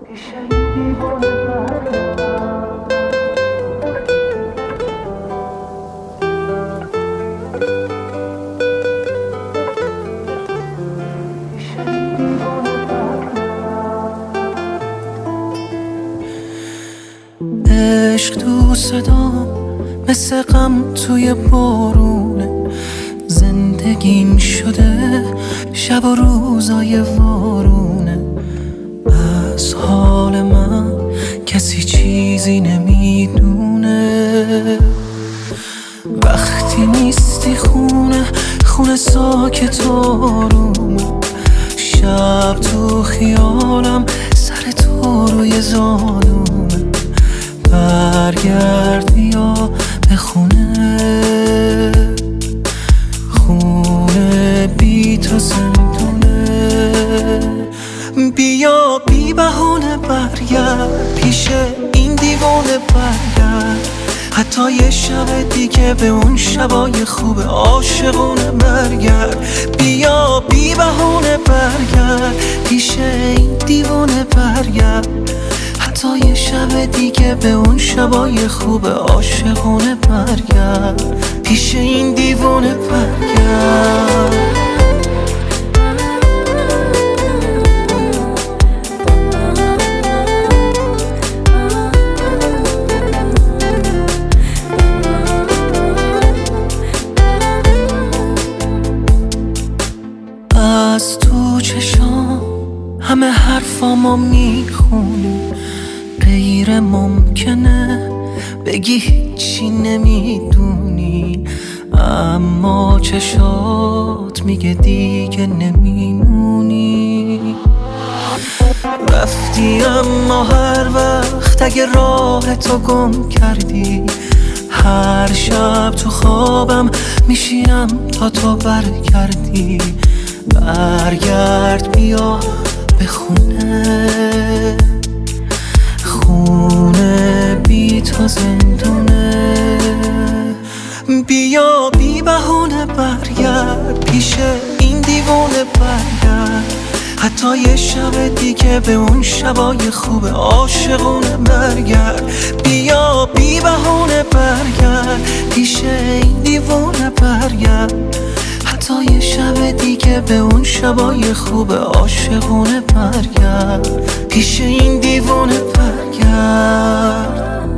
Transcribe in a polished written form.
عشق تو صدام مثل غم توی بارونه، زندگیم شده شب و روزای وارونه. از حال من کسی چیزی نمیدونه، وقتی نیستی خونه ساکت آرومه. شب تو خیالم سر تو روی زانومه. برگرد بیا به خونه بی تو زندونه. بیا بی بهونه برگرد پیش این دیوانه برگرد، حتی یه شب دیگه به اون شبای خوب عاشقونه برگرد. بیا بی بهونه برگرد پیش این دیوانه برگرد، حتی یه شب دیگه به اون شبای خوب عاشقونه برگرد. پیش این دیوانه برگرد. از تو چشام همه حرفامو میخونی، غیر ممکنه بگی هیچی نمیدونی، اما چشات میگه دیگه نمیمونی. رفتی اما هر وقت اگه راه تو گم کردی، هر شب تو خوابم میشینم تا تو برگردی. برگرد بیا به خونه بی تو زندونه. بیا بی بهونه برگرد پیش این دیوانه برگرد، حتی یه شب دیگه به اون شبای خوب عاشقونه برگرد. بیا بی بهونه برگرد پیش این دیوانه برگرد، حتی یه شب دیگه به اون شبای خوب عاشقونه برگرد. پیش این دیوانه برگرد.